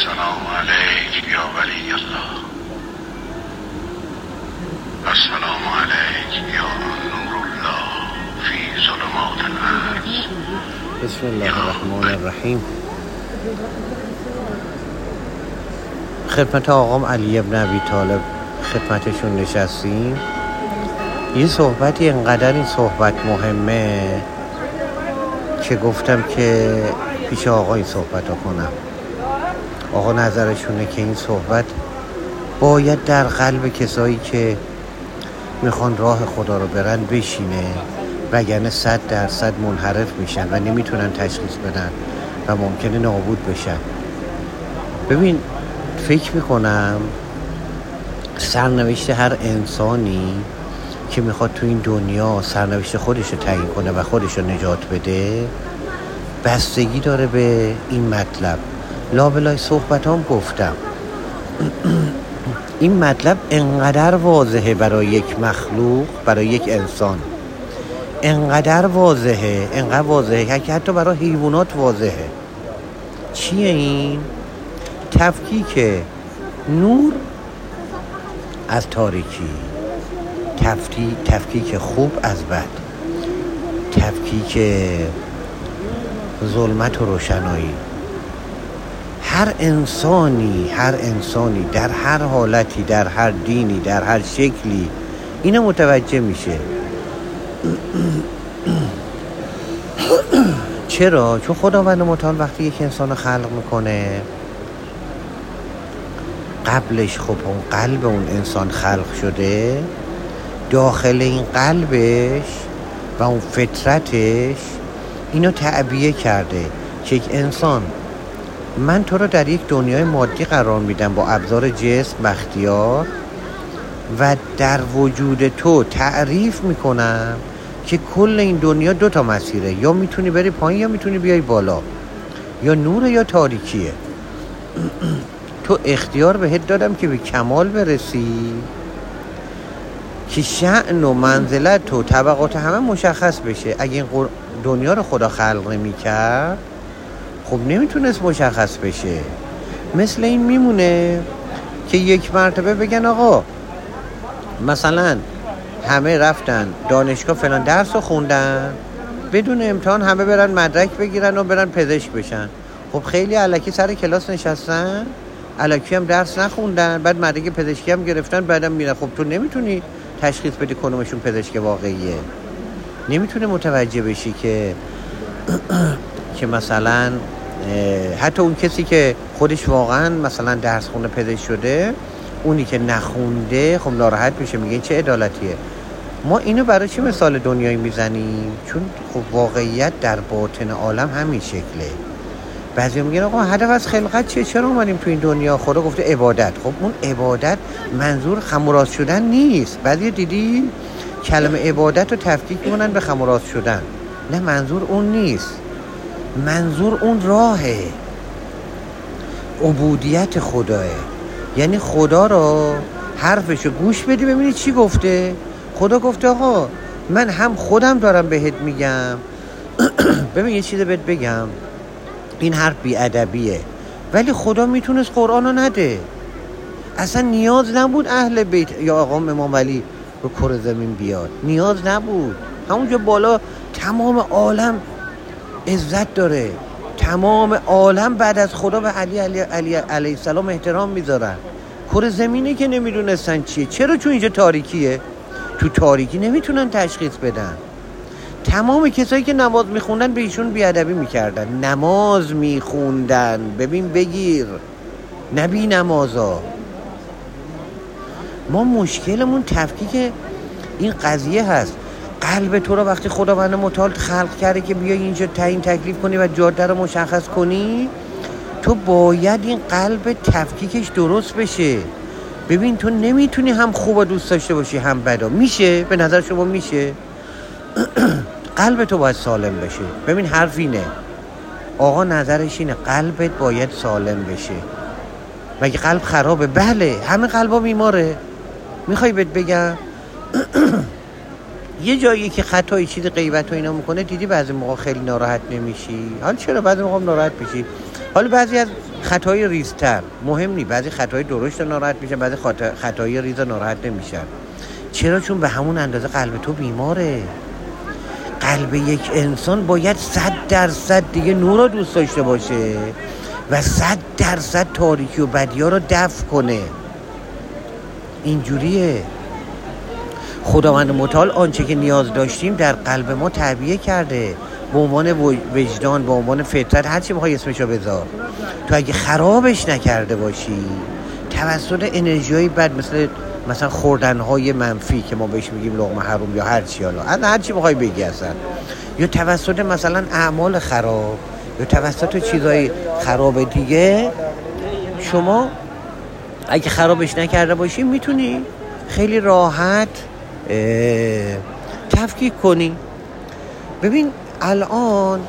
السلام عليك يا ولي الله. السلام عليك يا نور الله في ظلمات العجز. بسم الله الرحمن الرحیم. خدمت آقام علی ابن ابی طالب خدمتشون نشستیم. یه صحبتی انقدر این صحبت مهمه که گفتم که پیش آقا این صحبت رو کنم. آقا نظرشونه که این صحبت باید در قلب کسایی که میخوان راه خدا رو برن بشینه، وگرنه 100% منحرف میشن و نمیتونن تشخیص بدن و ممکنه نابود بشن. ببین، فکر میکنم سرنوشت هر انسانی که میخواد تو این دنیا سرنوشت خودش رو تعیین کنه و خودش رو نجات بده بستگی داره به این مطلب. لابلای صحبتام گفتم این مطلب انقدر واضحه برای یک مخلوق، برای یک انسان، انقدر واضحه که حتی برای حیوانات واضحه. چیه این؟ تفکیک نور از تاریکی، تفکیک خوب از بد، تفکیک ظلمت و روشنایی. هر انسانی در هر حالتی، در هر دینی، در هر شکلی اینو متوجه میشه. چرا؟ چون خداوند متعال وقتی یک انسان خلق میکنه قبلش خب اون قلب اون انسان خلق شده، داخل این قلبش و اون فطرتش اینو تعبیه کرده که یک انسان، من تو رو در یک دنیای مادی قرار میدم با ابزار جسم و اختیار و در وجود تو تعریف میکنم که کل این دنیا 2 مسیره، یا میتونی بری پایین یا میتونی بیای بالا، یا نوره یا تاریکیه. تو اختیار بهت دادم که به کمال برسی، که شأن و منزلت و طبقات همه مشخص بشه. اگه این دنیا رو خدا خلق نمی کرد خب نمیتونست مشخص بشه. مثل این میمونه که یک مرتبه بگن آقا مثلا همه رفتن دانشگاه فلان درس رو خوندن، بدون امتحان همه برن مدرک بگیرن و برن پزشک بشن. خب خیلی الکی سر کلاس نشستن، الکی هم درس نخوندن، بعد مدرک پزشکی هم گرفتن، بعدم میرن. خب تو نمیتونی تشخیص بدی کدومشون پزشک واقعیه. نمیتونه متوجه بشی که مثلا حتی اون کسی که خودش واقعا مثلا درس خونده پزشک شده، اونی که نخونده خب ناراحت میشه، میگه این چه عدالتیه. ما اینو برای چی مثال دنیایی میزنیم؟ چون خب واقعیت در باطن عالم همین شکله. بعضی میگن آقا هدف از خلقت چیه؟ چرا اومدیم تو این دنیا؟ خدا گفته عبادت. خب اون عبادت منظور خم و راست شدن نیست. بعضی دیدی کلمه عبادت رو تفکیک میکنن به خم و راست شدن. نه، منظور اون نیست، منظور اون راهه، عبودیت خداه. یعنی خدا رو حرفشو گوش بدی ببینی چی گفته. خدا گفته آقا من هم خودم دارم بهت میگم ببین یه چیز بهت بگم، این حرف بی‌ادبیه، ولی خدا میتونست قرآن رو نده. اصلا نیاز نبود اهل بیت یا آقا امام علی رو کره زمین بیاد، نیاز نبود. همونجا بالا تمام عالم عزت داره، تمام عالم بعد از خدا به علی علیه السلام احترام میذارن. کره زمینه که نمیدونستن چیه. چرا؟ چون اینجا تاریکیه، تو تاریکی نمیتونن تشخیص بدن. تمام کسایی که نماز میخوندن به ایشون بیادبی میکردن. نماز میخوندن، ببین بگیر، نبی نمازا. ما مشکلمون تفکیک این قضیه هست. قلب تو رو وقتی خداوند متعال خلق کرده که بیای اینجا تعیین تکلیف کنی و جاده رو مشخص کنی، تو باید این قلب تفکیکش درست بشه. ببین تو نمیتونی هم خوب دوست داشته باشی هم بدا. میشه؟ به نظر شما میشه؟ قلب تو باید سالم بشه. ببین حرف اینه، آقا نظرش اینه قلبت باید سالم بشه. مگه قلب خرابه؟ بله، همه قلبا بیماره. میخوای بهت بگم یه جایی که خطایی چیز غیبت و اینا میکنه، دیدی بعضی موقع خیلی ناراحت نمیشی؟ حالا چرا بعضی موقع ناراحت میشی؟ حالا بعضی از خطای ریزتر مهم نی، بعضی خطای درشت ناراحت میشن، بعضی خطای ریز ناراحت نمیشن. چرا؟ چون به همون اندازه قلب تو بیماره. قلب یک انسان باید 100% دیگه نور رو دوست داشته باشه و 100% تاریکی و بدی‌ها رو دفع کنه. اینجوریه. خداوند متعال آنچه که نیاز داشتیم در قلب ما تعبیه کرده به عنوان وجدان، به عنوان فطرت، هر چی بخوای اسمشو بذار. تو اگه خرابش نکرده باشی توسط انرژی‌های بد مثلا خوردن‌های منفی که ما بهش میگیم لقمه حروم یا هر چی، حالا هر چی بخوای بگی اصلا، یا توسط مثلا اعمال خراب یا توسط چیزای خراب دیگه، شما اگه خرابش نکرده باشی میتونی خیلی راحت تفکیک کنی. ببین الان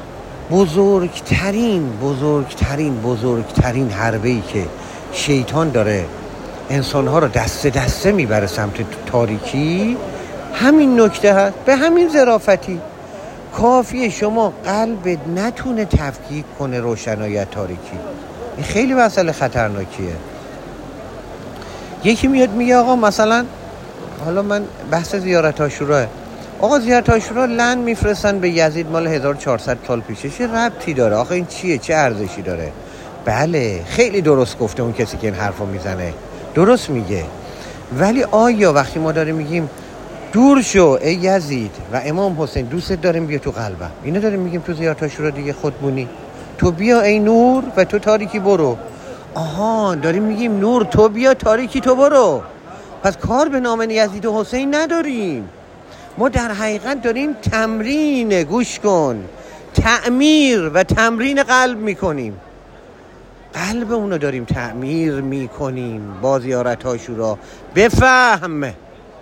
بزرگترین حربه‌ای که شیطان داره انسان‌ها رو دسته دسته میبره سمت تاریکی همین نکته هست. به همین ظرافتی کافیه شما قلبت نتونه تفکیک کنه روشنایی تاریکی. این خیلی مسئله خطرناکیه. یکی میاد میگه آقا مثلا، حالا من بحث زیارت عاشورا، آقا زیارت عاشورا لن میفرستن به یزید مال 1400 سال پیشه، چه ربطی داره؟ آخه این چیه؟ چه ارزشی داره؟ بله خیلی درست گفته اون کسی که این حرفو میزنه، درست میگه. ولی آیا وقتی ما داریم میگیم دور شو ای یزید و امام حسین، دوست داریم بیا تو قلبم، اینو داریم میگیم تو زیارت عاشورا دیگه، خودمونی تو بیا ای نور و تو تاریکی برو. آها داریم میگیم نور تو بیا، تاریکی تو برو. پس کار به نام یزید و حسین نداریم. ما در حقیقت داریم تمرین، گوش کن، تعمیر و تمرین قلب میکنیم. قلب اونو داریم تعمیر میکنیم با زیارت عاشورا. بفهم، به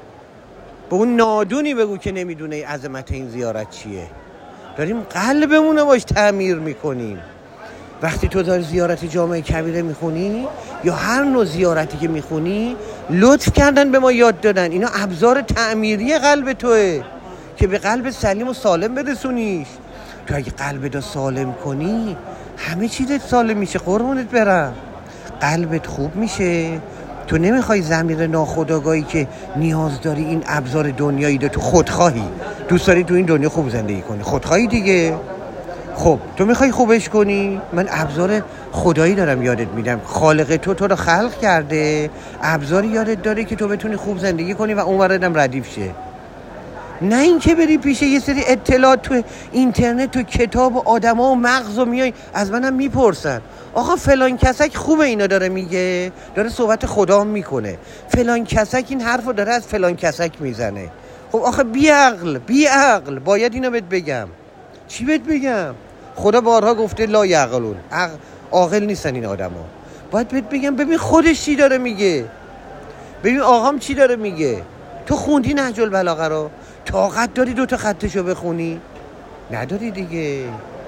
اون نادونی بگو که نمیدونه عظمت این زیارت چیه. داریم قلبمونو باش تعمیر میکنیم. وقتی تو داری زیارت جامع کبیره میخونی یا هر نوع زیارتی که میخونی، لطف کردن به ما یاد دادن اینا ابزار تعمیری قلب توه که به قلب سلیم و سالم برسونیش. تو اگه قلبت سالم کنی همه چیزت سالم میشه، قربونت برم. قلبت خوب میشه، تو نمیخوای ضمیر ناخودآگاهی که نیاز داری این ابزار دنیایی ده، تو خودخواهی، دوست داری تو این دنیا خوب زندگی کنی، خودخواهی دیگه. خب تو میخوای خوبش کنی، من ابزار خدایی دارم یادت میدم. خالق تو رو خلق کرده، ابزاری یادت داره که تو بتونی خوب زندگی کنی و اون وردم ردیف شه. نه این که بری پیش یه سری اطلاعات تو اینترنت تو کتاب و آدم ها و مغز و میای از منم میپرسن آقا فلان کسک خوبه اینا داره میگه، داره صحبت خدا میکنه، فلان کسک این حرف رو داره از فلان کسک میزنه. خب آخه بی عقل باید اینو بهت بگم. چی بهت بگم؟ خدا بارها گفته لا یعقلون، عاقل نیستن این آدم ها. باید بهت بگم ببین خودش چی داره میگه، ببین آقام چی داره میگه. تو خوندی نهج البلاغه رو؟ طاقت داری 2 تا خطشو بخونی؟ نداری دیگه.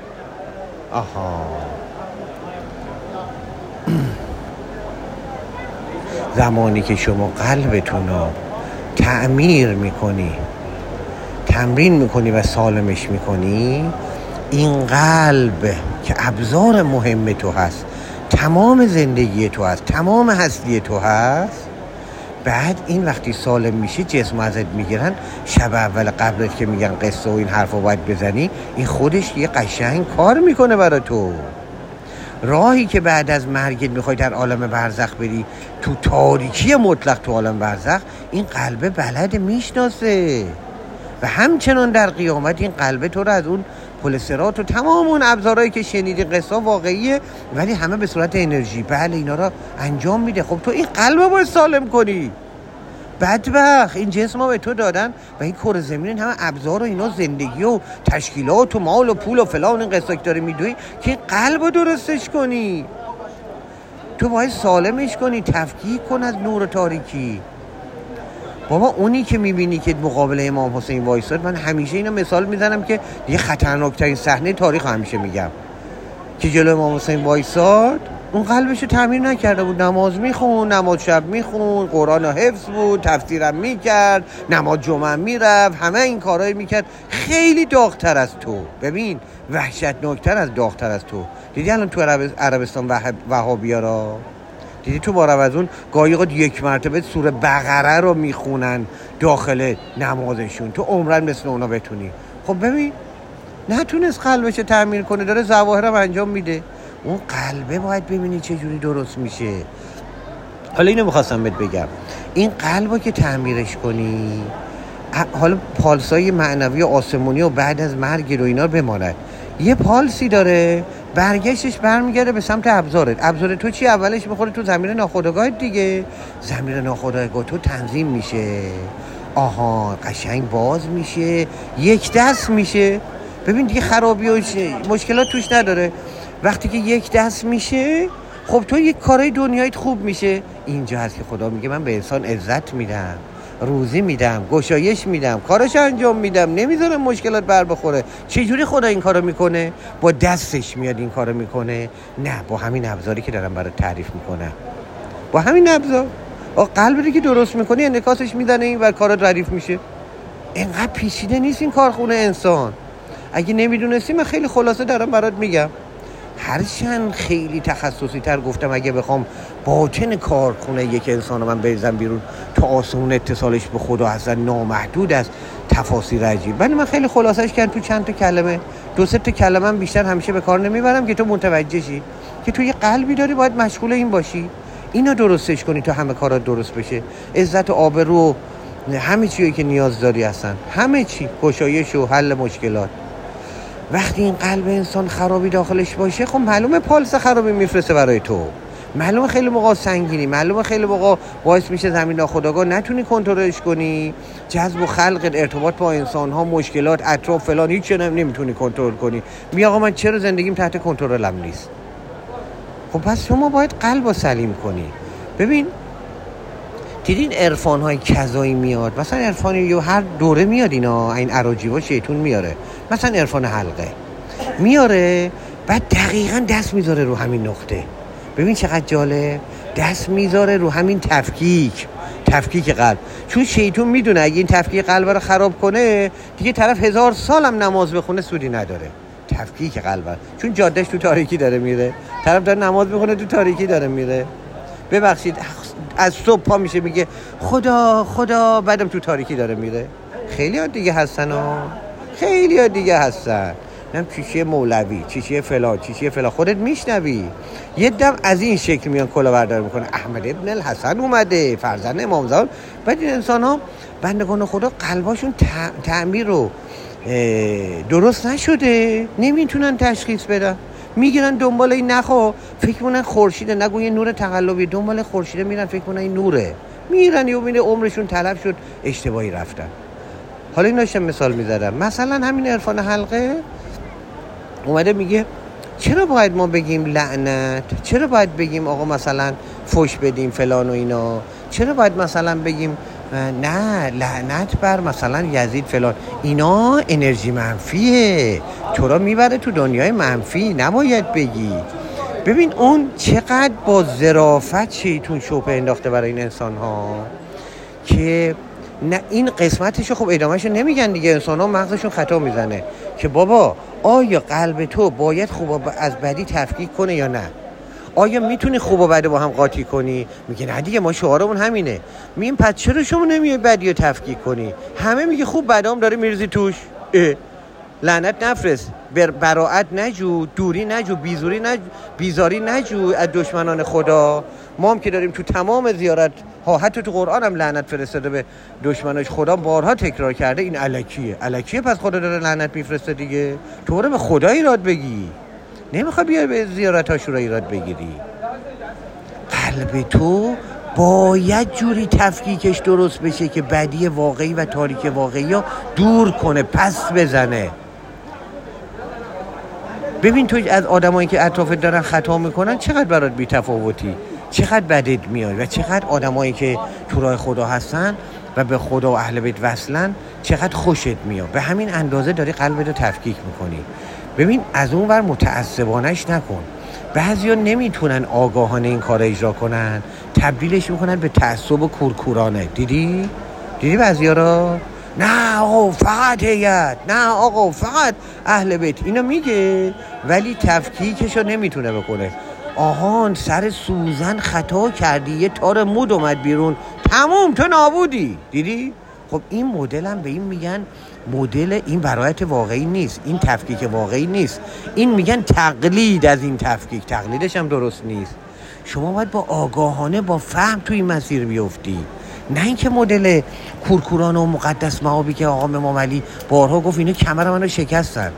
آها زمانی که شما قلبتون رو تعمیر میکنی، تمرین میکنی و سالمش میکنی، این قلب که ابزار مهم تو هست، تمام زندگی تو هست، تمام هستی تو هست، بعد این وقتی سالم میشه جسم ازت میگیرن، شب اول قبرت که میگن قصه و این حرفو باید بزنی، این خودش یه قشنگ کار میکنه برای تو. راهی که بعد از مرگت میخوای در عالم برزخ بری، تو تاریکی مطلق تو عالم برزخ، این قلب بلد میشناسه و همچنان در قیامت این قلب تو رو از اون پل صراط و تمام اون ابزارهایی که شنیدی قصه واقعیه ولی همه به صورت انرژی، بله اینا رو انجام میده. خب تو این قلب رو باید سالم کنی. بدبخت این جسم ها به تو دادن و این کره زمین همه ابزار و اینا، زندگی و تشکیلات و مال و پول و فلان، این قصه که داره میدوی که این قلب رو درستش کنی. تو باید سالمش کنی، تفکیک کن از نور و تاریکی. بابا اونی که میبینی که مقابل امام حسین وایساد، من همیشه اینو مثال میزنم که یه خطرناکترین صحنه تاریخ همیشه میگم که جلو امام حسین وایساد اون قلبشو تعمیر نکرده بود. نماز میخون، نماز شب میخون، قرآن حفظ بود، تفسیرم میکرد، نماز جمعه میرفت، همه این کارهای میکرد. خیلی داغ‌تر از تو، ببین وحشتناکتر از داغ‌تر از تو. دیدی الان تو عربستان وهابیا را دیدی تو بار از اون گاهی اوقات یک مرتبه سوره بقره رو میخونن داخل نمازشون. تو عمرن مثل اونا بتونی؟ خب ببین نتونست قلبش تعمیر کنه، داره ظواهرم انجام میده. اون قلبه باید ببینی چه جوری درست میشه. حالا اینو میخواستم بهت بگم، این قلبو که تعمیرش کنی، حالا پالسای معنوی و آسمونی و بعد از مرگ رو اینا بماند، یه پالسی داره برگشتش برمیگرده به سمت ابزارت. ابزار تو چی؟ اولش میخوره تو زمین ناخودآگاهت دیگه. زمین ناخودآگاه تو تنظیم میشه، آها قشنگ باز میشه، یک دست میشه. ببین دیگه خرابی و مشکلات توش نداره. وقتی که یک دست میشه، خب تو یک کارهای دنیایت خوب میشه. اینجا هست که خدا میگه من به انسان عزت میدم، روزی میدم، گشایش میدم، کارش انجام میدم، نمیذارم مشکلات بر بخوره. چجوری خدا این کارو میکنه؟ با دستش میاد این کارو میکنه؟ نه، با همین ابزاری که دارم برات تعریف میکنم. با همین ابزار قلبی که درست میکنی انعکاسش میدنه این و کارات ردیف میشه. اینقدر پیچیده نیست این کارخونه انسان. اگه نمیدونستی من خیلی خلاصه دارم برات میگم. هرچند خیلی تخصصی تر گفتم، اگه بخوام باطن کارخونه یک انسان رو من بریزم بیرون، تا آسمون اتصالش به خدا اصلا نامحدود است، تفاصیل عجیب. من خیلی خلاصش کردم تو چند تا کلمه، 2-3 تا کلمه بیشتر همیشه به کار نمیبرم که تو متوجه شی که تو یه قلبی داری، باید مشغول این باشی، اینو درستش کنی تا همه کارات درست بشه. عزت و آبرو، همه چیزی که نیاز داری هستن، همه چی، گشایش و حل مشکلات. وقتی این قلب انسان خرابی داخلش باشه، خب معلومه پالس خرابی میفرسته برای تو، معلومه خیلی موقع سنگینی، معلومه خیلی موقع باعث میشه زمین ناخودآگاه نتونی کنترلش کنی، جذب و خلق ارتباط با انسان ها، مشکلات، اطراف فلان، هیچ چیزی نمیتونی کنترل کنی. می آقا من چرا زندگیم تحت کنترلم نیست؟ خب پس شما باید قلبو سلیم کنی. ببین دیدین عرفان های کذایی میاد، مثلا عرفانی هر دوره میاد، اینا این اراجیوا شیطون میاره، مثلا عرفان حلقه میاره، بعد دقیقاً دست میذاره رو همین نقطه. ببین چقدر جالب، دست میذاره رو همین تفکیک قلب. چون شیطون میدونه اگه این تفکیک قلب رو خراب کنه، دیگه طرف 1000 سال هم نماز بخونه سودی نداره. تفکیک قلب، چون جادهش تو تاریکی داره میره، طرف داره نماز میخونه تو تاریکی داره میره. ببخشید از صبح پا میشه میگه خدا خدا، بعدم تو تاریکی داره میره. خیلی ها دیگه هستن نم چیشیه مولوی، چیشیه فلان، خودت میشنوی یه دم از این شکل میان کلا بردار میکنه، احمد ابن الحسن اومده، فرزند امام زمان. بعد این انسان ها بندگان خدا قلباشون تعمیر رو درست نشده، نمیتونن تشخیص بدن، میگیرن دنبال این نخو، فکر کنن خورشیده، نگو یه نور تقلبی، دنبال خورشیده میرن، فکر کنن این نوره، میرن یه ببینه عمرشون تلف شد، اشتباهی رفتن. حالا این داشتم مثال میزدم، مثلا همین عرفان حلقه اومده میگه چرا باید ما بگیم لعنت، چرا باید بگیم آقا مثلا فوش بدیم فلان و اینا، چرا باید مثلا بگیم نه لعنت بر مثلا یزید فلان، اینا انرژی منفیه، تو را میبره تو دنیای منفی، نباید بگی. ببین اون چقدر با ظرافت شیطون شوپه انداخته برای این انسان ها که نه این قسمتشو خب ادامهشو نمیگن دیگه، انسان ها مغزشون خطا میزنه که بابا آیا قلب تو باید خوب از بدی تفکیک کنه یا نه؟ آیا میتونی خوب و بد با هم قاطی کنی؟ میگه نه دیگه، ما شعارمون همینه. میگیم پس چرا شما نمیای بدی رو تفکیک کنی؟ همه میگه خوب بدام داره میریزی توش. لعنت نفرست، براءت نجو، دوری نجو، بیزاری نجو از دشمنان خدا. ما هم که داریم تو تمام زیارت ها، حتی تو قرآن هم لعنت فرستاده به دشمناش، خدا بارها تکرار کرده این الکیه، پس خدا داره لعنت میفرسته دیگه. تو برو به خدا ایراد بگی، نمیخوای بیای به زیارت ها شورا ایراد بگیری. قلب تو باید جوری تفکیکش درست بشه که بدی واقعی و تاریک واقعی ها دور کنه، پس بزنه. ببین تو از آدمایی که اطرافت دارن خطا میکنن چقدر برات بی‌تفاوتی، چقدر بدت میاد و چقدر آدمایی که تو راه خدا هستن و به خدا و اهل بیت وصلن چقدر خوشت میاد. به همین اندازه داری قلبت رو تفکیک میکنی. ببین از اون ور متعصبانش نکن، بعضیا نمیتونن آگاهانه این کار اجرا کنن، تبدیلش میکنن به تعصب و کورکورانه. دیدی بعضیا را؟ نه آقا فقط هیئت، نه آقا فقط اهل بیت، اینا میگه ولی تفکیکشو نمیتونه بکنه. آهان سر سوزن خطا کردی، یه تار مود اومد بیرون، تموم تو نابودی. دیدی؟ خب این مدل هم به این میگن مدل، این برایت واقعی نیست، این تفکیک واقعی نیست، این میگن تقلید از این تفکیک. تقلیدش هم درست نیست. شما باید با آگاهانه با فهم توی این مسیر بیفتی، نه اینکه مدل کورکورانه و مقدس معابی که آقا امام علی بارها گفت اینو کمر منو شکستن.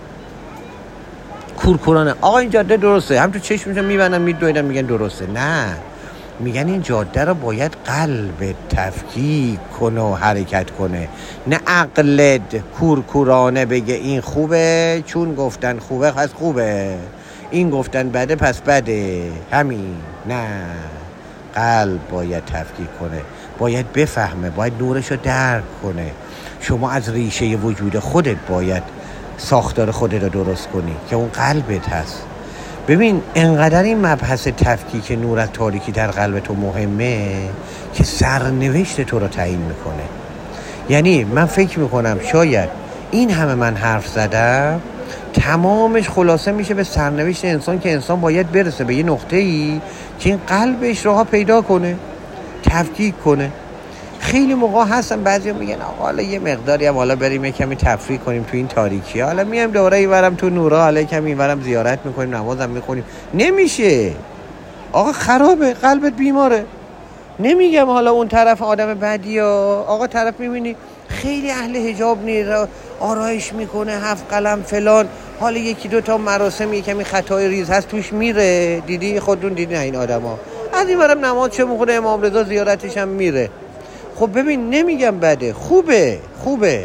کورکورانه آقا این جاده درسته، هم تو چشمشون میبندن میدویدن میگن درسته. نه، میگن این جاده رو باید قلب تفکیک کنه و حرکت کنه، نه عقلت کورکورانه بگه این خوبه چون گفتن خوبه پس خوبه، این گفتن بده پس بده، همین. نه، قلب باید تفکیک کنه، باید بفهمه، باید نورش رو درک کنه. شما از ریشه وجود خودت باید ساختار خودت رو درست کنی که اون قلبت هست. ببین انقدر این مبحث تفکیک نور از تاریکی در قلب تو مهمه که سرنوشت تو رو تعیین میکنه. یعنی من فکر میکنم شاید این همه من حرف زدم تمامش خلاصه میشه به سرنوشت انسان، که انسان باید برسه به یه نقطه‌ای که این قلبش راها پیدا کنه، تفکیک کنه. خیلی موقع هستن بعضیا میگن آقا حالا یه مقداری هم حالا بریم یه کمی تفریح کنیم تو این تاریکی، حالا میایم دوره اینورم تو نورا، حالا کمی اینورم زیارت میکنیم، نمازم میخونیم. نمیشه آقا، خرابه، قلبت بیماره. نمیگم حالا اون طرف آدم بدی آقا، طرف میبینی خیلی اهل حجاب نیست، آرایش میکنه، 7 قلم فلان، حالا یکی دو تا مراسم یه کمی خطای ریز هست توش میره. دیدی خودتون دیدی این آدما از اینورم نماز چه میخونه، امام رضا زیارتش هم میره. خب ببین نمیگم بده، خوبه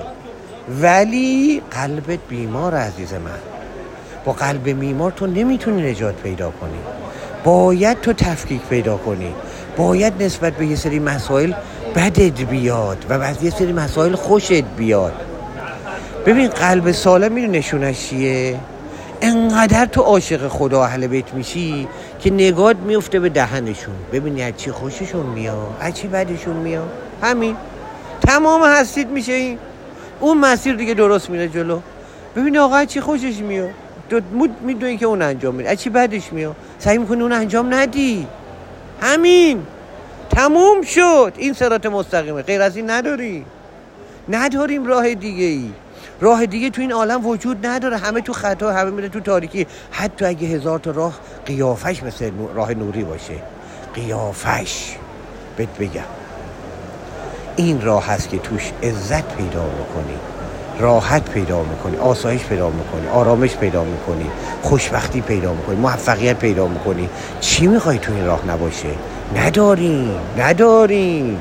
ولی قلبت بیمار عزیز من. با قلب بیمار تو نمیتونی نجات پیدا کنی، باید تو تفکیک پیدا کنی، باید نسبت به یه سری مسائل بدت بیاد و بعد یه سری مسائل خوشت بیاد. ببین قلب سالم میدونی نشونش چیه؟ انقدر تو عاشق خدا اهل بیت میشی که نگات میفته به دهنشون، ببینی از چی خوششون میاد از چی بدشون میاد، همین تمام هستید میشه این. اون مسیر دیگه درست میره جلو. ببینی آقا از چی خوشش میاد، میدونی که اون انجام میده، از چی بدش میاد سعی میکنی اون انجام ندی، همین تموم شد. این صراط مستقیمه، غیر از این نداریم راه دیگه ای. راه دیگه تو این عالم وجود نداره، همه تو خطا، همه میره تو تاریکی. حتی اگه 1000 تا راه قیافش مثل راه نوری باشه، قیافش بهت بگم این راه هست که توش عزت پیدا میکنی، راحت پیدا میکنی، آسایش پیدا میکنی، آرامش پیدا میکنی، خوشبختی پیدا میکنی، موفقیت پیدا میکنی. چی میخوای تو این راه نباشه؟ نداریم.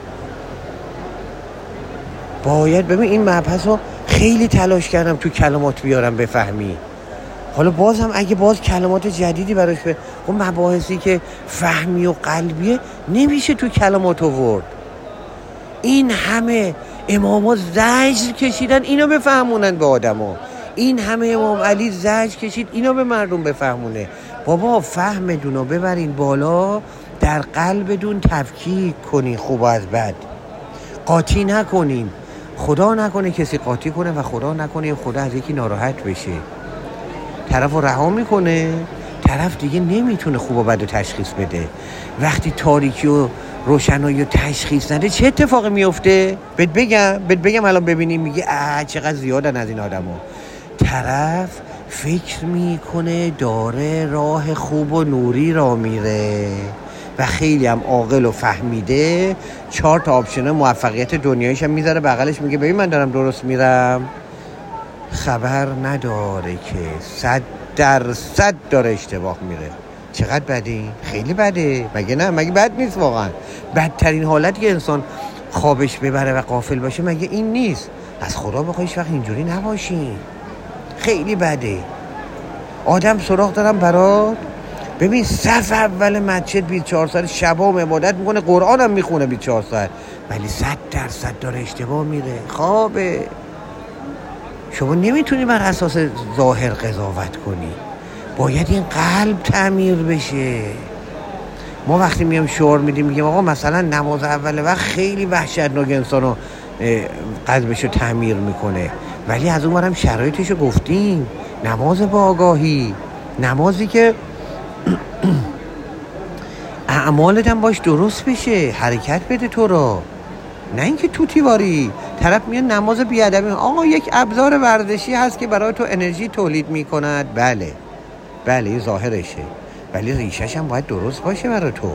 باید ببین این مبحث رو خیلی تلاش کردم تو کلمات بیارم بفهمی. حالا بازم اگه باز کلمات جدیدی براش اون مباحثی که فهمی و قلبیه نمیشه تو کلمات آورد. این همه اماما زجر کشیدن اینو بفهمونن به آدما، این همه امام علی زجر کشید اینو به مردم بفهمونه. بابا فهمتونو ببرین بالا، در قلبتون تفکیک کنین خوب و از بد، قاطی نکنین. خدا نکنه کسی قاطی کنه و خدا نکنه خدا از یکی ناراحت بشه، طرف رو رها میکنه، طرف دیگه نمیتونه خوب و بد رو تشخیص بده. وقتی تاریکی و روشنایی و تشخیص نده چه اتفاقی میفته؟ بهت بگم الان ببینیم، میگه چقدر زیادن از این آدم ها. طرف فکر میکنه داره راه خوب و نوری را میره و خیلی هم عاقل و فهمیده، 4 تا آپشن موفقیت دنیایش هم میذاره بغلش، میگه ببین من دارم درست میرم. خبر نداره که 100% داره اشتباه میره. چقدر بده؟ خیلی بده. مگه نه؟ مگه بد نیست واقعا؟ بدترین حالتی که انسان خوابش ببره و غافل باشه مگه این نیست؟ از خدا بخوای هیچ وقت اینجوری نباشین. خیلی بده. آدم سراغ دارم برات، ببین صف اول مسجد 24 ساعت شبا عبادت میکنه، قرآن هم میخونه 24 ساعت، ولی 100% داره اشتباه میره، خوابه. شما نمیتونی بر اساس ظاهر قضاوت کنی، باید این قلب تعمیر بشه. ما وقتی میام شعار میدیم میگیم آقا مثلا نماز اول وقت خیلی وحشتناک انسانو قلبشو تعمیر میکنه، ولی از اون برم شرایطشو گفتیم. نماز با آگاهی، نمازی که اعمالت هم باش درست بشه، حرکت بده تو رو، نه اینکه توتیواری. طرف میاد نماز بیادبی، آقا یک ابزار ورزشی هست که برای تو انرژی تولید میکند. بله این ظاهرشه، ولی ریشش هم باید درست باشه برای تو.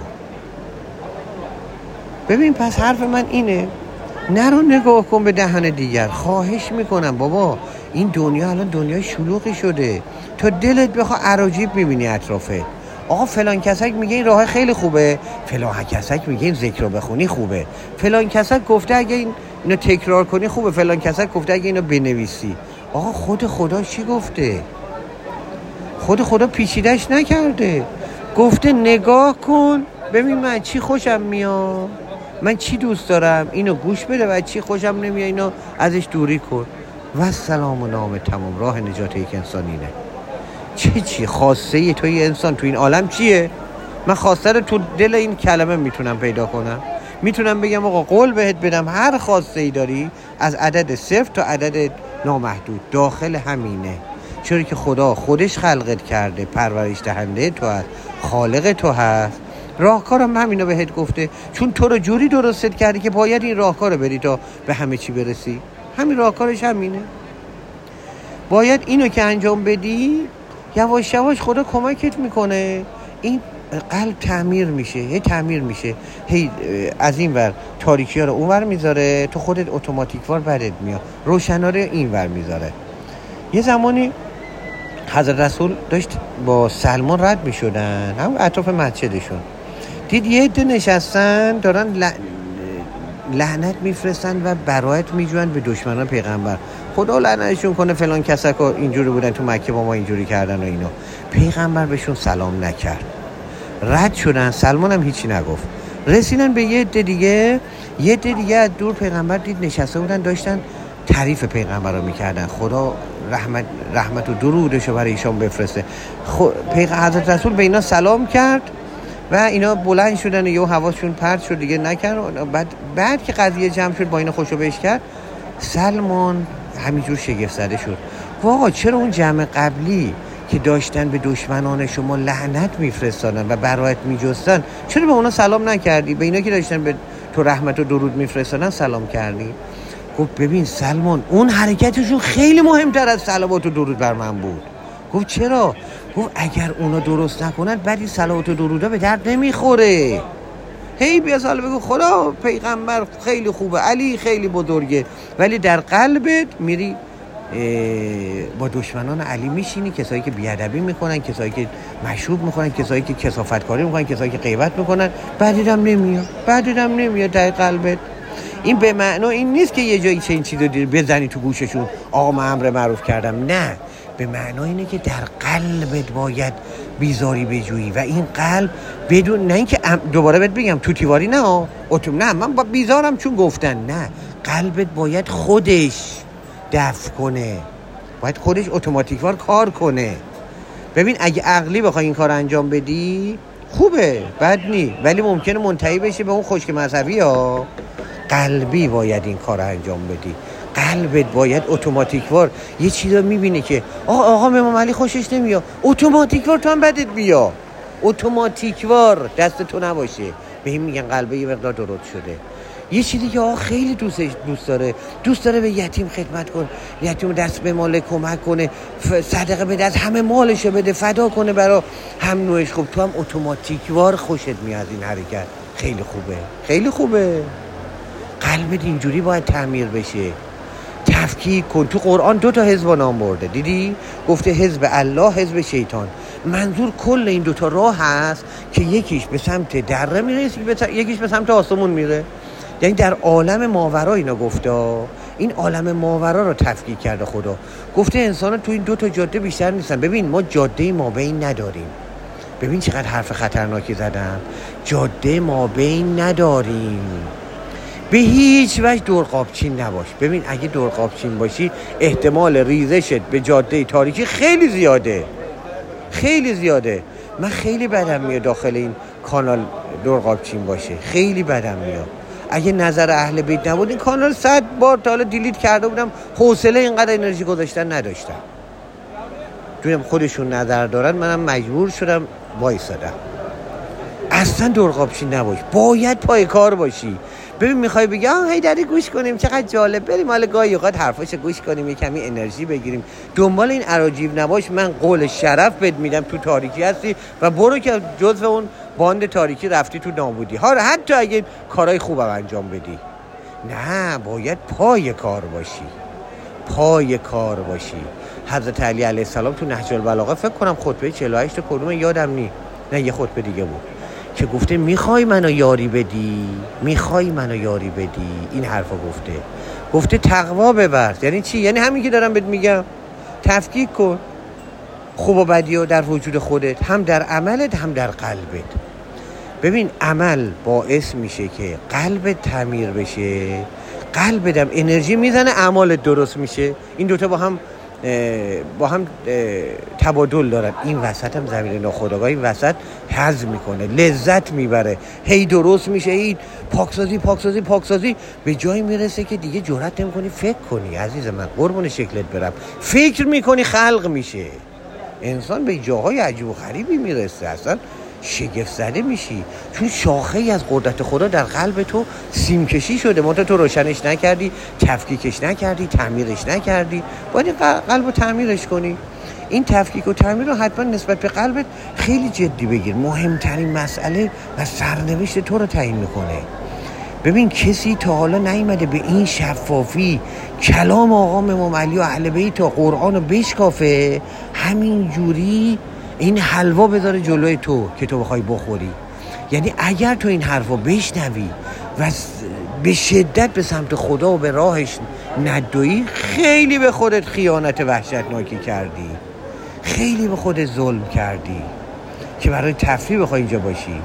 ببین پس حرف من اینه، نرو نگاه کن به دهن دیگر. خواهش میکنم بابا، این دنیا الان دنیای شلوغی شده، تو دلت بخواه عراجیب میبینی اطرافه. آقا فلان کسک میگه این راه خیلی خوبه، فلان کسک میگه این ذکر رو بخونی خوبه، فلان کسک گفته اگه اینو تکرار کنی خوبه، فلان کسک گفته اگه اینو بنویسی. آقا خود خدا چی گفته؟ خود خدا پیچیدش نکرده، گفته نگاه کن ببین من چی خوشم میاد، من چی دوست دارم، اینو گوش بده، و چی خوشم نمیاد اینو ازش دوری کن. و سلام و نام تمام. راه نجات یک انسان اینه. چی خواسته توی انسان تو این عالم چیه؟ من خواسته رو تو دل این کلمه میتونم پیدا کنم. میتونم بگم آقا قول بهت بدم هر خواسته ای داری از عدد 0 تا عدد نامحدود داخل همینه. چرا که خدا خودش خلقت کرده، پرورش دهنده تو هست، خالق تو هست. راهکارم همینو بهت گفته، چون تو رو جوری درستت کرده که باید این راهکار رو بری تا به همه چی برسی. همین راهکارش همینه. باید اینو که انجام بدی، یواش یواش خدا کمکت میکنه، این قلب تعمیر میشه، هی تعمیر میشه، هی از این ور تاریکی ها رو اون ور میذاره، تو خودت اتوماتیکوار برات میاد، روشنا رو این ور میذاره. یه زمانی حضرت رسول داشت با سلمان رد میشدن، هم اطراف مسجدشون، دید یه عده نشستن دارن لعنت میفرستن و برایت میجوین به دشمنان پیغمبر. خدا لعنتشون کنه، فلان کسا اینجوری بودن تو مکه با ما اینجوری کردن و اینو. پیغمبر بهشون سلام نکرد، رد شدن. سلمان هم هیچی نگفت. رسیدن به یه عده دیگه از دور پیغمبر دید نشسته بودن، داشتن تعریف پیغمبر رو میکردن، خدا رحمت و درودشو برای ایشان بفرسته. حضرت رسول به اینا سلام کرد و اینا بلند شدن و یه حواسشون پرت شد دیگه نکرد. بعد که قضیه جمع شد با اینا خوشو بهش کرد، سلمان همینجور شگفت زده شد. آقا چرا اون جمع قبلی که داشتن به دشمنان شما لعنت میفرستادن و برایت میجستن، چرا به اونا سلام نکردی؟ به اینا که داشتن به تو رحمت و درود میفرستادن سلام کردی؟ گفت ببین سلمان، اون حرکتشون خیلی مهمتر از صلوات و درود بر من بود. گفت چرا؟ گفت اگر اونا درست نکنن بعد این صلوات و درودا به درد نمیخوره. هی بیا سال بگو خدا پیغمبر خیلی خوبه، علی خیلی بزرگه، ولی در قلبت میری با دشمنان علی میشینی، کسایی که بیادبی میکنن، کسایی که مشروب میکنن، کسایی که کثافتکاری میکنن، کسایی که غیبت میکنن، بعدت هم نمیاد در قلبت. این به معنی این نیست که یه جایی این چیزو دیر بزنی تو گوششون آقا من امر معروف کردم، نه، به معنی اینه که در قلبت باید بیزاری بجویی و این قلب بدون، نه اینکه دوباره بهت بگم توتیواری نه من با بیزارم چون گفتن، نه، قلبت باید خودش دفع کنه، باید خودش اتوماتیکوار کار کنه. ببین اگه عقلی بخوای این کار انجام بدی خوبه، بد نی، ولی ممکنه منتهی بشه به اون خشک مذهبی ها. قلبی باید این کار انجام بدی، قلبت باید اتوماتیکوار یه چیزا میبینه که آقا امام علی خوشش نمیاد، اتوماتیکوار تو هم بدت بیا، اتوماتیکوار دست تو نباشه. به این میگن قلبه یه مقدار درست شده. یه چیزی که خیلی دوست داره به یتیم خدمت کن، یتیم دست به مال کمک کنه، صدقه بده، از همه مالشو بده، فدا کنه برای هم نوعش. خوب تو هم اتوماتیکوار خوشت میاد این حرکت، خیلی خوبه. قلبت اینجوری باید تعمیر بشه. تفکیک کن. تو قرآن 2 تا حزب نام برده، دیدی؟ گفته حزب الله، حزب شیطان. منظور کل این 2 تا راه هست که یکیش به سمت دره میره، یکیش به سمت آسمون میره. یعنی در عالم ماورا اینا گفته، این عالم ماورا رو تفکیک کرده خدا. گفته انسان تو این 2 تا جاده بیشتر نیستن. ببین ما جاده مابین نداریم. ببین چقدر حرف خطرناکی زدم. جاده مابین نداریم. به هیچ وجه دورقابچین نباش. ببین اگه دورقابچین باشی احتمال ریزشت به جاده تاریکی خیلی زیاده. خیلی زیاده. من خیلی بدم میاد داخل این کانال درقابچین باشه، خیلی بدم میاد. اگه نظر اهل بیت نبود این کانال 100 بار تا حالا دیلیت کرده بودم. حوصله اینقدر انرژی گذاشتن نداشتم. چون خودشون نظر دارن، منم مجبور شدم وایسادم. اصلا درقابچین نباش، باید پای کار باشی. ببین میخوای بگی هیدری گوش کنیم چقدر جالب، بریم حالا گاهی اوقات حرفاشو گوش کنیم، یه کمی انرژی بگیریم. دنبال این اراجیف نباش. من قول شرف بهت میدم تو تاریکی هستی و برو که جزو اون باند تاریکی رفتی تو نابودی. حتی اگه کارهای خوبم انجام بدی، نه، باید پای کار باشی. پای کار باشی. حضرت علی علیه السلام تو نهج البلاغه فکر کنم خطبه 48 کدوم یادم نی، نه یه خطبه دیگه بود که گفته میخوای منو یاری بدی، میخوای منو یاری بدی. این حرفا گفته تقوا ببرز. یعنی چی؟ یعنی همین که دارم بهت میگم. تفکیک کن خوب و بدیو در وجود خودت، هم در عملت هم در قلبت. ببین عمل باعث میشه که قلبت تعمیر بشه، قلبت هم انرژی میزنه، اعمالت درست میشه. این دوتا با هم تبادل دارن. این وسط هم زمین ناخودآگاه این وسط هضم میکنه، لذت میبره، هی درست میشه، هی پاکسازی به جایی میرسه که دیگه جرئت نمیکنی فکر کنی. عزیز من قربون شکلت برم، فکر میکنی خلق میشه. انسان به جاهای عجیب و غریبی میرسه، اصلا شگفت زده میشی. چون شاخه ای از قدرت خدا در قلب تو سیم کشی شده، منتها تو روشنش نکردی، تفکیکش نکردی، تعمیرش نکردی. باید قلب رو تعمیرش کنی. این تفکیک و تعمیر رو حتما نسبت به قلبت خیلی جدی بگیر. مهمترین مسئله و سرنوشت تو رو تعیین میکنه. ببین کسی تا حالا نیامده به این شفافی کلام آقا امام علی و اهل بیت تا قرآن رو بشکافه، همین جوری این حلوا بذاره جلوی تو که تو بخوای بخوری. یعنی اگر تو این حرفا بشنوی و به شدت به سمت خدا و به راهش ندویی، خیلی به خودت خیانت وحشتناکی کردی، خیلی به خودت ظلم کردی که برای تفریح بخوای اینجا باشی.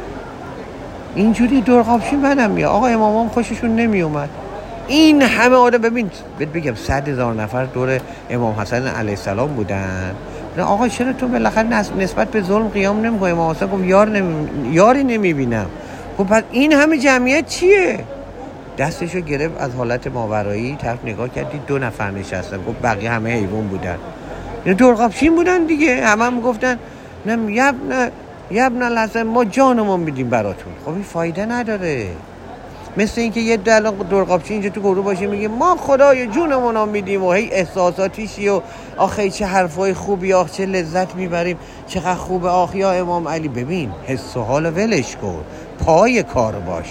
اینجوری درقابچین بدم میاد. آقا امامام خوششون نمی اومد. این همه آدم، ببین بهت بگم 100,000 نفر دور امام حسن علیه السلام بودن. آقا چرا تو بالاخره نسبت به ظلم قیام نمی‌کنی؟ امام حسن گفت یاری نمیبینم. خب پس این همه جمعیت چیه؟ دستشو گرفت از حالت ماورایی، طرف نگاه کردی 2 نفر نشستن، گفت بقیه همه حیوان بودن. اینا درقابچین بودن دیگه. هم گفتن نه یبن الحسن ما جانمون میدیم براتون. خب این فایده نداره. مثل اینکه یه درقابچین اینجا تو گروه باشه میگه ما خدای جونمون میدیم و هی احساساتیشی و آخه چه حرفای خوبی، آخ چه لذت میبریم، چقدر خوبه، آخ یا امام علی. ببین حس و حال ولش کن، پای کار باش.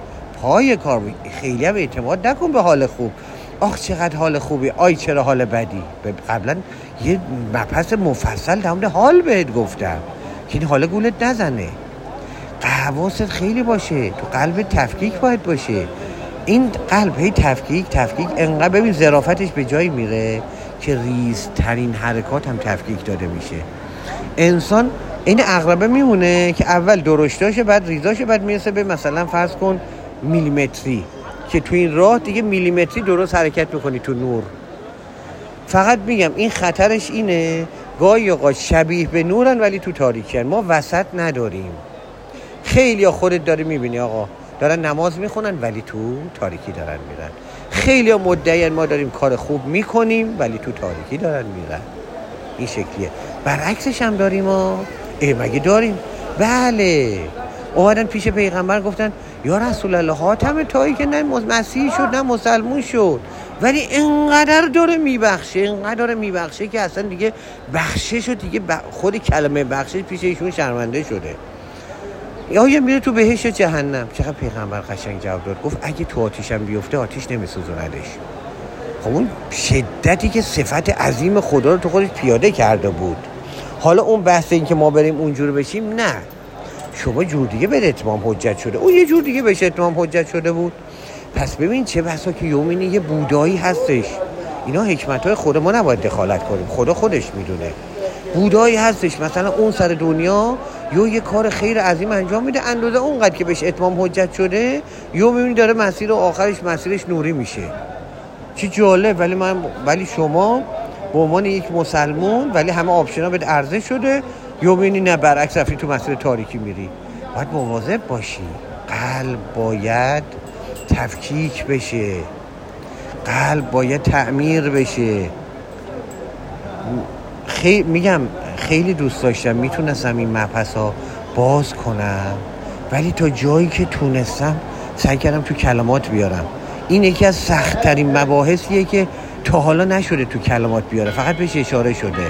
خیلی هم اعتماد نکن به حال خوب. آخ چقدر حال خوبی، آی چرا حال بدی. قبلا یه مبحث مفصل در مورد حال بهت گفتم که این حال گولت نزنه. حواست خیلی باشه، تو قلب تفکیک باید باشه. این قلب هی تفکیک انقدر ببین ظرافتش به جایی میره که ریزترین حرکات هم تفکیک داده میشه. انسان این عقربه میمونه که اول درشتاشه، بعد ریزاشه، بعد میرسه به مثلا فرض کن میلیمتری، که تو این راه دیگه میلیمتری درست حرکت میکنی تو نور. فقط میگم این خطرش اینه گاهی اوقات شبیه به نورن ولی تو تاریکن. ما وسط نداریم. خیلی ها خودت داری میبینی آقا دارن نماز میخونن ولی تو تاریکی دارن میرن. خیلی ها مدعیان ما داریم کار خوب میکنیم ولی تو تاریکی دارن میرن. این شکلیه. برعکسش هم داریم ها. مگه داریم؟ بله. اومدن پیش پیغمبر گفتن یا رسول الله حاتم تایی که نه مسیحی شد نه مسلمون شد ولی انقدر داره میبخشه که اصلا دیگه بخشه شد دیگه خود کلمه بخشش پیش ایشون شرمنده شده. یا میره تو بهشت جهنم. چقدر پیغمبر قشنگ جواب داد. گفت اگه تو آتیشم بیفته آتیش نمیسوزوندش. خب اون شدتی که صفت عظیم خدا رو تو خودش پیاده کرده بود. حالا اون بحث این که ما بریم اونجور بشیم، نه، شما جور دیگه به اتمام حجت شده، اون یه جور دیگه بهش اتمام حجت شده بود. پس ببین چه بسا که یومینی یه بودایی هستش. اینا حکمت‌های خدا، ما نباید دخالت کنیم، خدا خودش میدونه. بودایی هستش مثلا اون سر دنیا یه کار خیر عظیم انجام میده، اندازه اونقدر که بهش اتمام حجت شده یو میبینی داره مسیر آخرش مسیرش نوری میشه. چی جالب. ولی شما به عنوان یک مسلمون، ولی همه آپشن‌ها بهت عرضه شده، یا ببینی نه برعکس رفتی تو مسیر تاریکی میری. باید مواظب باشی. قلب باید تفکیک بشه، قلب باید تعمیر بشه. میگم خیلی دوست داشتم میتونستم این مبحثا باز کنم، ولی تا جایی که تونستم سعی کردم تو کلمات بیارم. این یکی از سخت‌ترین مباحثیه که تا حالا نشده تو کلمات بیاره، فقط بهش اشاره شده.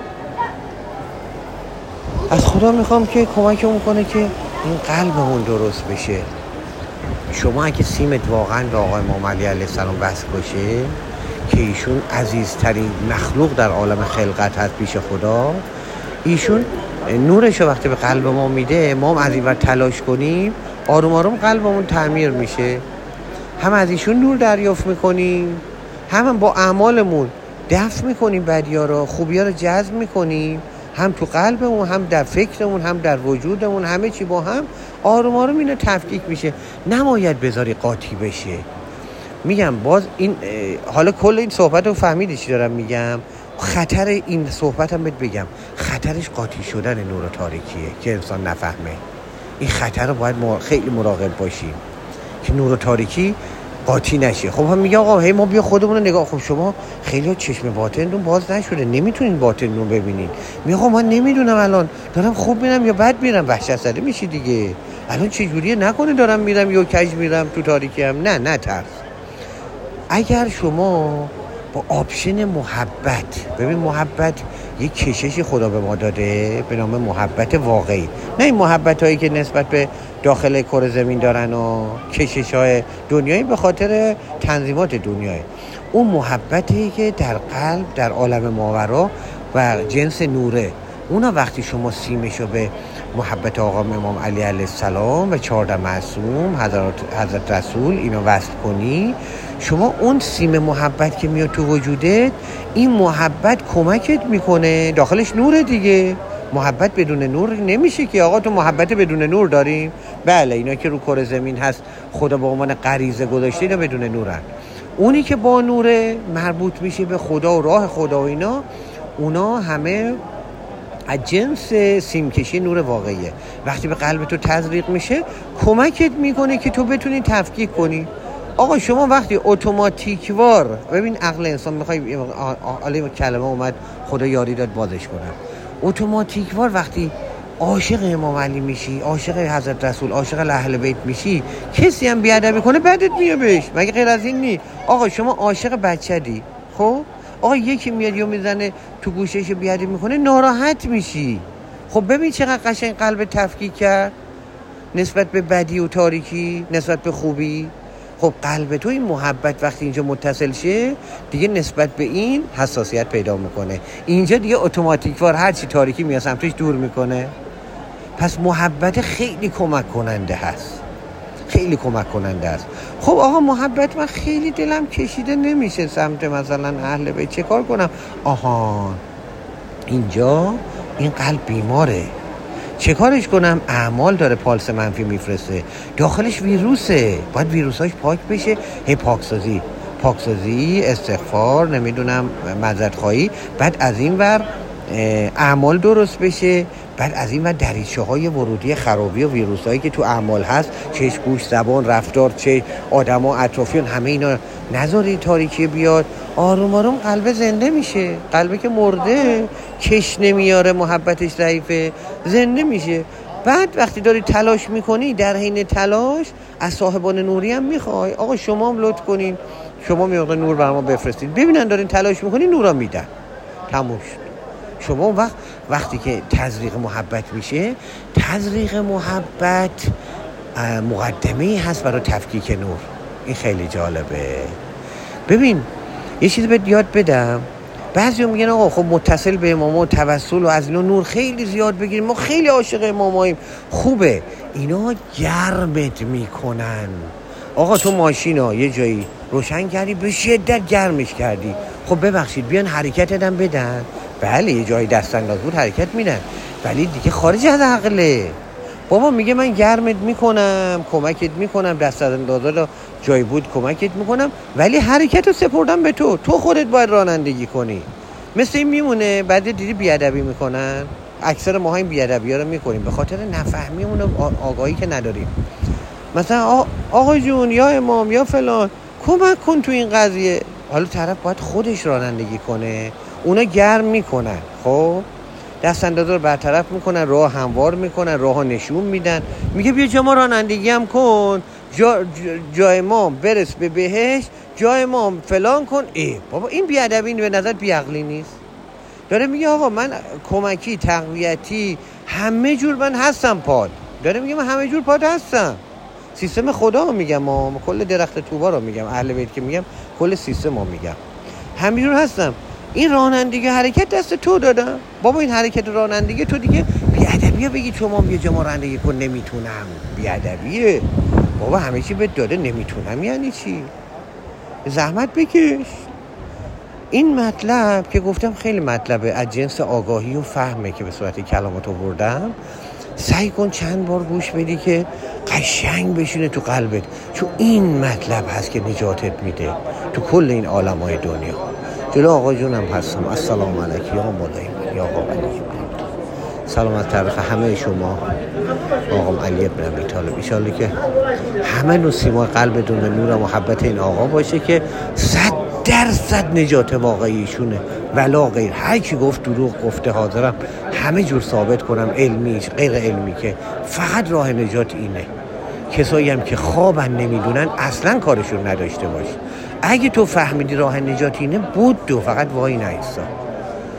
از خدا میخوام که کمکمون کنه که این قلبمون درست بشه. شما اگه سیمت واقعا به آقای امام علی علیه السلام وصل باشه که ایشون عزیزترین مخلوق در عالم خلقت هست پیش خدا، ایشون نورشو وقتی به قلب ما میده، ما هم از این ور تلاش کنیم، آروم آروم قلبمون تعمیر میشه. هم از ایشون نور دریافت میکنیم، هم با اعمالمون دفع میکنیم بدی‌ها رو، خوبی‌ها رو جذب میکنیم، هم تو قلبمون، هم در فکرمون، هم در وجودمون، همه چی با هم آروم آروم اینو تفکیک میشه. نباید بذاری قاطی بشه. میگم باز این حالا کل این صحبت رو فهمیدی چی دارم میگم؟ خطر این صحبت هم بگم، خطرش قاطی شدن نور و تاریکیه که انسان نفهمه. این خطر رو باید خیلی مراقب باشیم که نور و تاریکی قاطی نشه. خب هم میگه آقا ما بیا خودمون رو نگاه. خب شما خیلی چشم باطنتون باز نشده، نمیتونین باطنتون رو ببینین. میگه خب من نمیدونم الان دارم خوب میرم یا بد میرم. وحشت زده میشی دیگه. الان چه جوریه؟ نکنه دارم میرم یا کج میرم تو تاریکی هم. نه ترس. اگر شما با آپشن محبت، ببین محبت یک کششی خدا به ما داده به نام محبت واقعی، نه این محبت هایی که نسبت به داخل کره زمین دارن و کشش های دنیایی به خاطر تنظیمات دنیایی. اون محبتی که در قلب در عالم ماورا و جنس نوره، اونا وقتی شما سیمشو به محبت آقا امام علی علیه السلام و 14 معصوم حضرت رسول اینو وصل کنی، شما اون سیم محبت که میاد تو وجودت، این محبت کمکت میکنه. داخلش نوره دیگه. محبت بدون نور نمیشه که. آقا تو محبت بدون نور داریم؟ بله، اینا که رو کره زمین هست خدا به عنوان غریزه گذاشته، اینا بدون نورن. اونی که با نوره مربوط میشه به خدا و راه خدا و اینا، اونا همه از جنس سیمکشی نور واقعیه. وقتی به قلب تو تزریق میشه کمکت میکنه که تو بتونی تفکیک کنی. آقا شما وقتی اتوماتیکوار، ببین عقل انسان میخوای علی کلمه اومد خدا یاری داد بازش کنم، اتوماتیکوار وقتی عاشق امام علی میشی، عاشق حضرت رسول، عاشق اهل بیت میشی، کسی هم بیادبی کنه بدت میاد بهش. مگه غیر از این نی؟ آقا شما عاشق بچه دی، خب آقا یکی میاد یا میزنه تو گوشش بیادبی میکنه، ناراحت میشی. خب ببین چقدر قشنگ قلب تفکیک کرد نسبت به بدی و تاریکی، نسبت به خوبی. خب قلب تو این محبت وقتی اینجا متصل شه دیگه نسبت به این حساسیت پیدا میکنه. اینجا دیگه اتوماتیکوار هر چی تاریکی میاد سمتش دور میکنه. پس محبت خیلی کمک کننده هست، خیلی کمک کننده است. خب آقا محبت من خیلی دلم کشیده نمیشه سمت مثلا اهل بیت، چه کار کنم؟ آها اینجا این قلب بیماره، چه کارش کنم؟ اعمال داره پالس منفی میفرسته، داخلش ویروسه، باید ویروساش پاک بشه. پاکسازی، استغفار، نمیدونم معذرت خواهی، بعد از این ور اعمال درست بشه، بعد از این ور دریچه های ورودی خرابی و ویروس هایی که تو اعمال هست، چشم، گوش، زبان، رفتار، چه آدم ها اطرافیان، همه اینا نذاری تاریکی بیاد. آروم آروم قلب زنده میشه. قلبی که مرده کش نمیاره، محبتش ضعیفه، زنده میشه. بعد وقتی داری تلاش میکنی، در حین تلاش از صاحبان نوری هم میخوای آقا شما هم لطف کنین، شما میاد نور بر ما بفرستین، ببینن دارین تلاش میکنین، نورا میدن، تموم شد. شما وقتی که تزریق محبت میشه، تزریق محبت مقدمه‌ای هست برای تفکیک نور. این خیلی جالبه. ببین یه چیزی بهت یاد بدم. بعضی هم میگن آقا خب متصل به امام و توسل و از اینا نور خیلی زیاد بگیریم، ما خیلی عاشق اماماییم. خوبه، اینا گرمت میکنن. آقا تو ماشینا یه جایی روشن کردی به شدت گرمش کردی، خب ببخشید بیان حرکت هم بدن. بله یه جایی دست انداز بود حرکت میدن، ولی دیگه خارج از عقله. بابا میگه من گرمت میکنم، کمکت میکنم، دست اندازا جایی بود کمکت میکنم، ولی حرکت رو سپردم به تو خودت باید رانندگی کنی. مثل این میمونه. بعد دیدی بیادبی میکنن، اکثر ما این بیادبی ها رو میکنیم به خاطر نفهمیمون و آگاهی که نداریم. مثلا آقا جون یا امام یا فلان کمک کن تو این قضیه. حالا طرف باید خودش رانندگی کنه، اونا گرم میکنن، خب دست اندازه رو برطرف میکنن، راه هموار میکنن، راه نشون میدن، میگه بیا جا ما رانندگی هم کن، جای ما برس به بهشت، جای ما فلان کن. بابا این بیادبی به نظر بیعقلی نیست؟ داره میگه آقا من کمکی تقویتی همه جور من هستم پاد. داره میگه من همه جور پاد هستم. سیستم خدا رو میگم، کل درخت طوبا رو میگم، اهل بیت که میگم کل سیستم رو میگم، همه جور هستم. این رانندگی حرکت دست تو دادم. بابا این حرکت رانندگی تو دیگه بیادبیه بگی شما بیا جا ما رانندگی کن نمیتونم. بیادبیه بابا، همه چی بهت داده نمیتونم یعنی چی؟ زحمت بکش. این مطلب که گفتم خیلی مطلبه از جنس آگاهی و فهمه که به صورت کلامات آوردم. سعی کن چند بار گوش بدی که قشنگ بشینه تو قلبت، چون این مطلب هست که نجاتت میده تو کل این عالمای دنیا. جلو آقا جونم هستم. السلام علیکم یا مولای من یا آقا علی. سلام از طرف همه شما آقام علی بن ابی طالب. ان شاءالله که همه نصیب قلبتون به نور و محبت این آقا باشه که 100% نجات واقعیشونه ولا غیر. هر کی گفت دروغ گفته حاضرم همه جور ثابت کنم، علمیش غیر علمی، که فقط راه نجات اینه. کسایی هم که خوابن نمیدونن اصلا کارشون نداشته باش. اگه تو فهمیدی راه نجات اینه بود دو، فقط وای نایستا.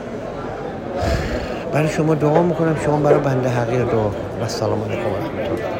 برای شما دعا میکنم، شما برای بنده حقیر دعا. و السلام علیکم و رحمت الله.